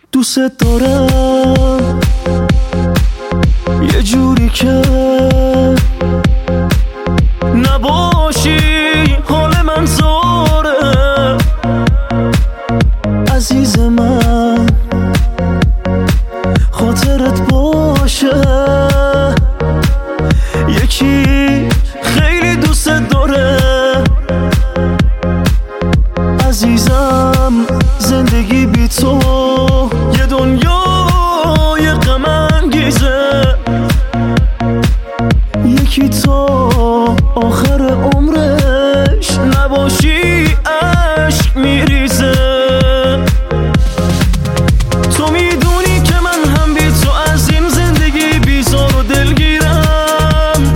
دوست دارم یه جوری که نباشی حال من زاره. عزیز من خاطرت باشه یکی خیلی دوست داره. عزیزم زندگی بی تو یه دنیای غم انگیزه. یکی تا آخر عمرش نباشی عشق میریزه. تو میدونی که من هم بی تو از این زندگی بیزار و دلگیرم.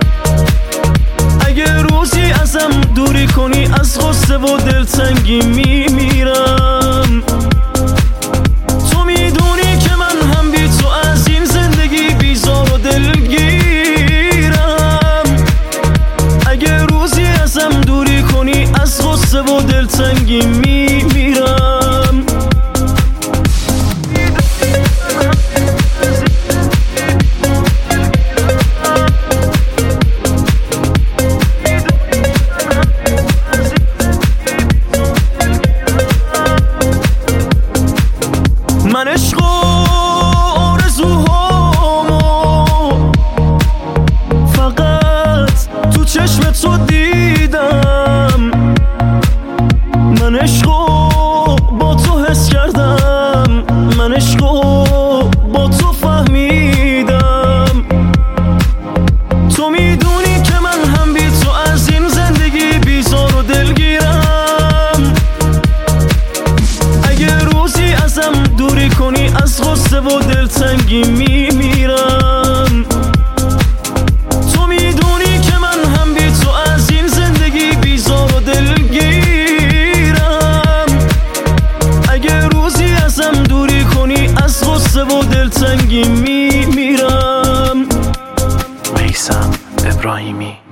اگه روزی ازم دوری کنی از غصه و دلتنگی میمیرم. تو میدونی که من هم بی تو از این زندگی بیزار و دلگیرم. اگه روزی ازم دوری کنی از غصه و دلتنگی میمیرم. من عشق و آرزوهامو فقط تو چشم تو دیدم. من عشق و با تو حس کردم. من عشق و با تو فهمیدم. تو میدونی که من هم بی تو از این زندگی بیزار و دلگیرم. اگه روزی ازم دوری کنی از غصه و دلتنگی میمیرم. تو میدونی که من هم بی تو از این زندگی بیزار و دلگیرم. اگه روزی ازم دوری کنی از غصه و دلتنگی میمیرم. میثم ابراهیمی.